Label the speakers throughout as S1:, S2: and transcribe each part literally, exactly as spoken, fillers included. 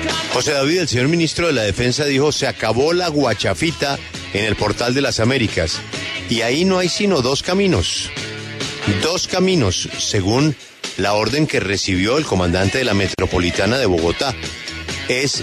S1: José David, el señor ministro de la Defensa dijo, se acabó la guachafita en el Portal de las Américas. Y ahí no hay sino dos caminos. Dos caminos, según la orden que recibió el comandante de la Metropolitana de Bogotá. Es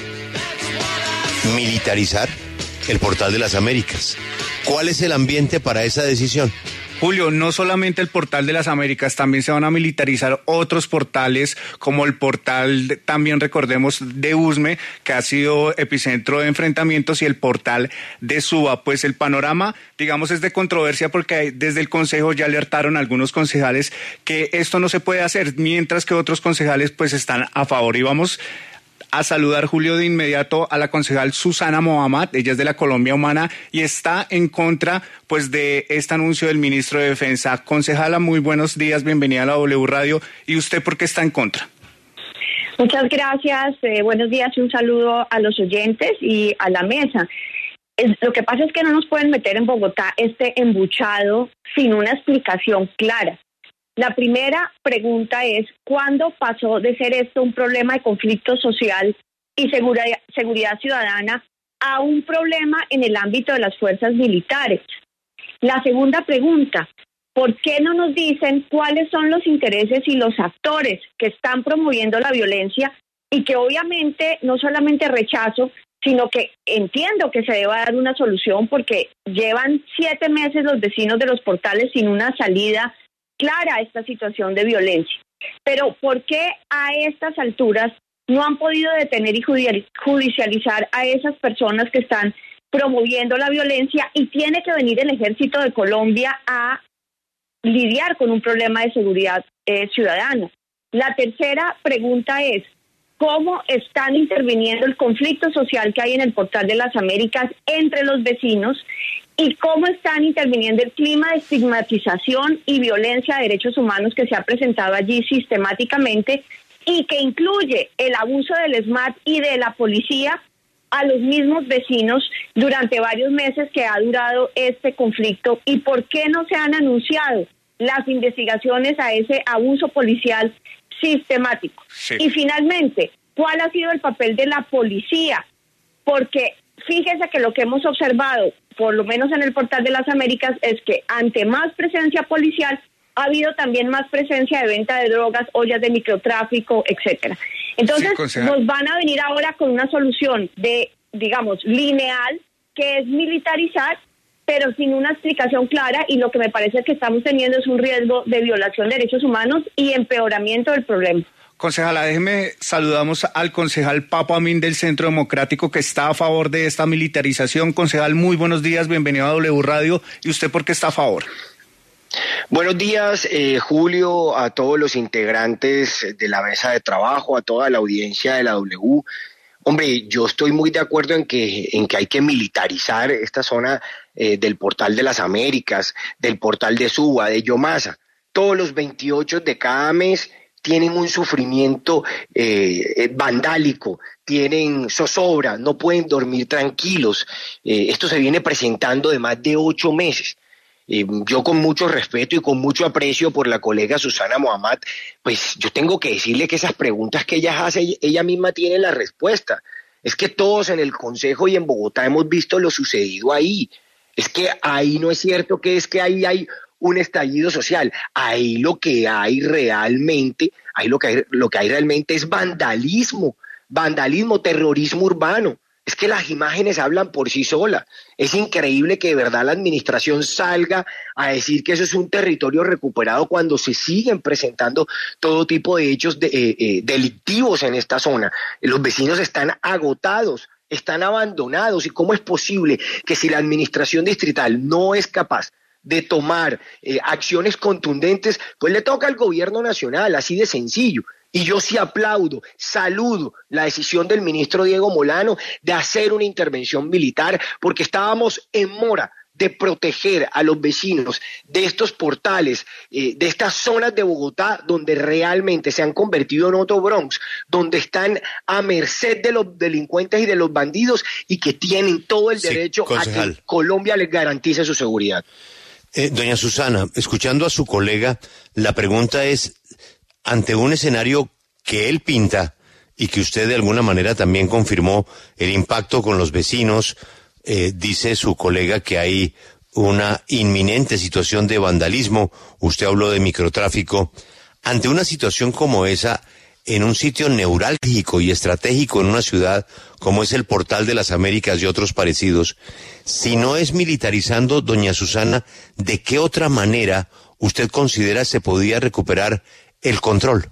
S1: militarizar el Portal de las Américas. ¿Cuál es el ambiente para esa decisión?
S2: Julio, no solamente el Portal de las Américas, también se van a militarizar otros portales, como el portal, también recordemos, de Usme, que ha sido epicentro de enfrentamientos, y el portal de Suba. Pues el panorama, digamos, es de controversia porque desde el Consejo ya alertaron a algunos concejales que esto no se puede hacer, mientras que otros concejales pues están a favor. Y vamos a saludar, Julio, de inmediato a la concejal Susana Mohamed. Ella es de la Colombia Humana y está en contra pues de este anuncio del ministro de Defensa. Concejala, muy buenos días, bienvenida a la W Radio. ¿Y usted por qué está en contra?
S3: Muchas gracias, eh, buenos días y un saludo a los oyentes y a la mesa. Es, lo que pasa es que no nos pueden meter en Bogotá este embuchado sin una explicación clara. La primera pregunta es, ¿cuándo pasó de ser esto un problema de conflicto social y seguridad, seguridad ciudadana a un problema en el ámbito de las fuerzas militares? La segunda pregunta, ¿por qué no nos dicen cuáles son los intereses y los actores que están promoviendo la violencia y que obviamente no solamente rechazo, sino que entiendo que se deba dar una solución porque llevan siete meses los vecinos de los portales sin una salida clara a esta situación de violencia? Pero ¿por qué a estas alturas no han podido detener y judicializar a esas personas que están promoviendo la violencia y tiene que venir el Ejército de Colombia a lidiar con un problema de seguridad eh, ciudadana? La tercera pregunta es, ¿cómo están interviniendo el conflicto social que hay en el Portal de las Américas entre los vecinos? ¿Y cómo están interviniendo el clima de estigmatización y violencia de derechos humanos que se ha presentado allí sistemáticamente y que incluye el abuso del ESMAD y de la policía a los mismos vecinos durante varios meses que ha durado este conflicto? ¿Y por qué no se han anunciado las investigaciones a ese abuso policial sistemático? Sí. Y finalmente, ¿cuál ha sido el papel de la policía? Porque fíjese que lo que hemos observado, por lo menos en el Portal de las Américas, es que ante más presencia policial ha habido también más presencia de venta de drogas, ollas de microtráfico, etcétera. Entonces, sí, nos van a venir ahora con una solución de, digamos, lineal, que es militarizar, pero sin una explicación clara, y lo que me parece que estamos teniendo es un riesgo de violación de derechos humanos y empeoramiento del problema.
S2: Concejala, déjeme, saludamos al concejal Papo Amin del Centro Democrático, que está a favor de esta militarización. Concejal, muy buenos días, bienvenido a W Radio. ¿Y usted por qué está a favor?
S4: Buenos días, eh, Julio, a todos los integrantes de la mesa de trabajo, a toda la audiencia de la W. Hombre, yo estoy muy de acuerdo en que, en que hay que militarizar esta zona eh, del Portal de las Américas, del Portal de Suba, de Yomasa. Todos los veintiocho de cada mes tienen un sufrimiento eh, vandálico, tienen zozobra, no pueden dormir tranquilos. Eh, esto se viene presentando de más de ocho meses. Eh, yo con mucho respeto y con mucho aprecio por la colega Susana Mohamed, pues yo tengo que decirle que esas preguntas que ella hace, ella misma tiene la respuesta. Es que todos en el Consejo y en Bogotá hemos visto lo sucedido ahí. Es que ahí no es cierto que es que ahí hay un estallido social. Ahí lo que hay realmente, ahí lo que hay, lo que hay realmente es vandalismo, vandalismo, terrorismo urbano. Es que las imágenes hablan por sí solas. Es increíble que de verdad la administración salga a decir que eso es un territorio recuperado cuando se siguen presentando todo tipo de hechos de, eh, eh, delictivos en esta zona. Los vecinos están agotados, están abandonados. ¿Y cómo es posible que si la administración distrital no es capaz de tomar eh, acciones contundentes, pues le toca al gobierno nacional, así de sencillo? Y yo sí aplaudo, saludo la decisión del ministro Diego Molano de hacer una intervención militar, porque estábamos en mora de proteger a los vecinos de estos portales, eh, de estas zonas de Bogotá donde realmente se han convertido en otro Bronx, donde están a merced de los delincuentes y de los bandidos y que tienen todo el sí, derecho concejal. A que Colombia les garantice su seguridad.
S1: Eh, doña Susana, escuchando a su colega, la pregunta es, ante un escenario que él pinta, y que usted de alguna manera también confirmó el impacto con los vecinos. Eh, dice su colega que hay una inminente situación de vandalismo. Usted habló de microtráfico. Ante una situación como esa, en un sitio neurálgico y estratégico en una ciudad como es el Portal de las Américas y otros parecidos, si no es militarizando, doña Susana, ¿de qué otra manera usted considera se podía recuperar el control?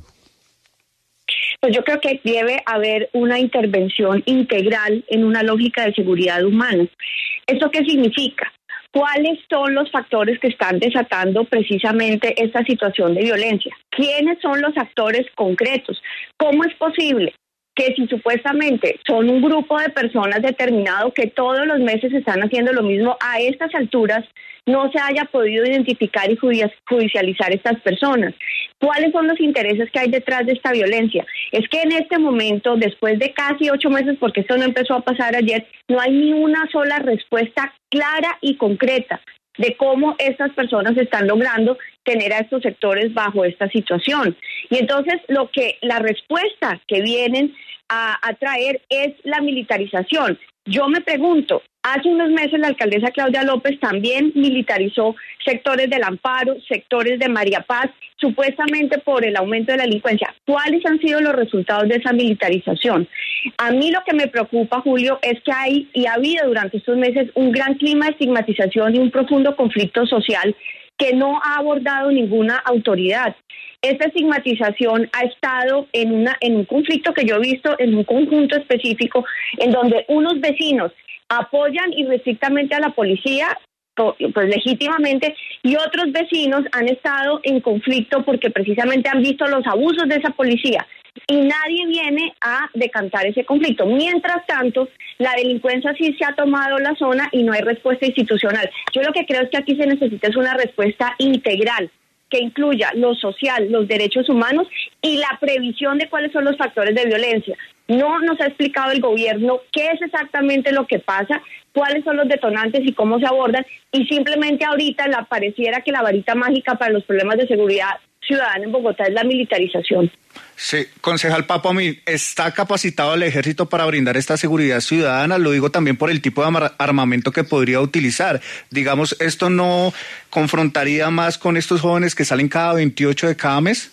S3: Pues yo creo que debe haber una intervención integral en una lógica de seguridad humana. ¿Esto qué significa? ¿Cuáles son los factores que están desatando precisamente esta situación de violencia? ¿Quiénes son los actores concretos? ¿Cómo es posible que si supuestamente son un grupo de personas determinado que todos los meses están haciendo lo mismo, a estas alturas no se haya podido identificar y judicializar estas personas? ¿Cuáles son los intereses que hay detrás de esta violencia? Es que en este momento, después de casi ocho meses, porque esto no empezó a pasar ayer, no hay ni una sola respuesta clara y concreta de cómo estas personas están logrando tener a estos sectores bajo esta situación. Y entonces lo que la respuesta que vienen a, a traer es la militarización. Yo me pregunto, hace unos meses la alcaldesa Claudia López también militarizó sectores del Amparo, sectores de María Paz, supuestamente por el aumento de la delincuencia. ¿Cuáles han sido los resultados de esa militarización? A mí lo que me preocupa, Julio, es que hay y ha habido durante estos meses un gran clima de estigmatización y un profundo conflicto social que no ha abordado ninguna autoridad. Esta estigmatización ha estado en una en un conflicto que yo he visto en un conjunto específico en donde unos vecinos apoyan irrestrictamente a la policía, pues legítimamente, y otros vecinos han estado en conflicto porque precisamente han visto los abusos de esa policía y nadie viene a decantar ese conflicto. Mientras tanto, la delincuencia sí se ha tomado la zona y no hay respuesta institucional. Yo lo que creo es que aquí se necesita es una respuesta integral que incluya lo social, los derechos humanos y la previsión de cuáles son los factores de violencia. No nos ha explicado el gobierno qué es exactamente lo que pasa, cuáles son los detonantes y cómo se abordan, y simplemente ahorita la pareciera que la varita mágica para los problemas de seguridad ciudadana en Bogotá es la militarización.
S2: Sí, concejal Papo Amín, ¿está capacitado el ejército para brindar esta seguridad ciudadana? Lo digo también por el tipo de armamento que podría utilizar. Digamos, ¿esto no confrontaría más con estos jóvenes que salen cada veintiocho de cada mes?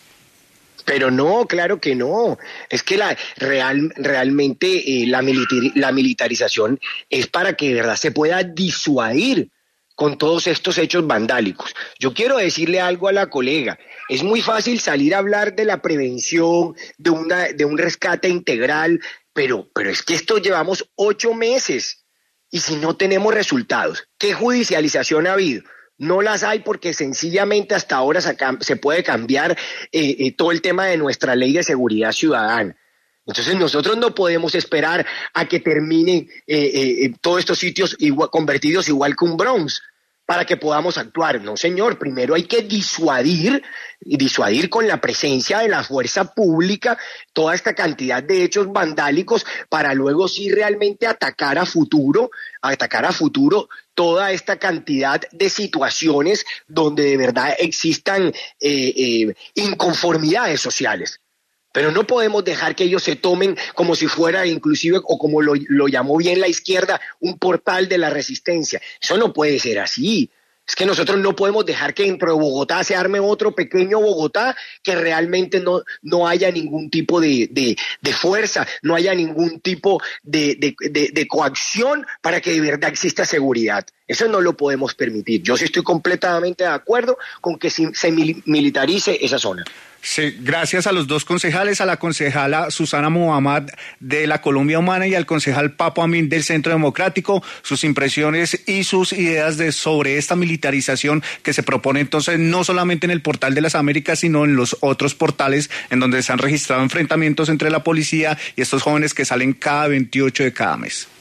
S4: Pero no, claro que no. Es que la real, realmente eh, la, militar, la militarización es para que de verdad se pueda disuadir con todos estos hechos vandálicos. Yo quiero decirle algo a la colega. Es muy fácil salir a hablar de la prevención, de una, de un rescate integral, pero, pero es que esto llevamos ocho meses y si no tenemos resultados, ¿qué judicialización ha habido? No las hay porque sencillamente hasta ahora se puede cambiar eh, eh, todo el tema de nuestra ley de seguridad ciudadana. Entonces nosotros no podemos esperar a que terminen eh, eh, todos estos sitios igual, convertidos igual que un Bronx para que podamos actuar. No, señor, primero hay que disuadir, y disuadir con la presencia de la fuerza pública toda esta cantidad de hechos vandálicos para luego sí realmente atacar a futuro, atacar a futuro toda esta cantidad de situaciones donde de verdad existan eh, eh, inconformidades sociales. Pero no podemos dejar que ellos se tomen como si fuera inclusive, o como lo, lo llamó bien la izquierda, un portal de la resistencia. Eso no puede ser así. Es que nosotros no podemos dejar que dentro de Bogotá se arme otro pequeño Bogotá que realmente no, no haya ningún tipo de, de, de fuerza, no haya ningún tipo de, de, de, de coacción para que de verdad exista seguridad. Eso no lo podemos permitir. Yo sí estoy completamente de acuerdo con que se militarice esa zona.
S2: Sí, gracias a los dos concejales, a la concejala Susana Muhammad de la Colombia Humana y al concejal Papo Amín del Centro Democrático, sus impresiones y sus ideas de sobre esta militarización que se propone entonces no solamente en el Portal de las Américas, sino en los otros portales en donde se han registrado enfrentamientos entre la policía y estos jóvenes que salen cada veintiocho de cada mes.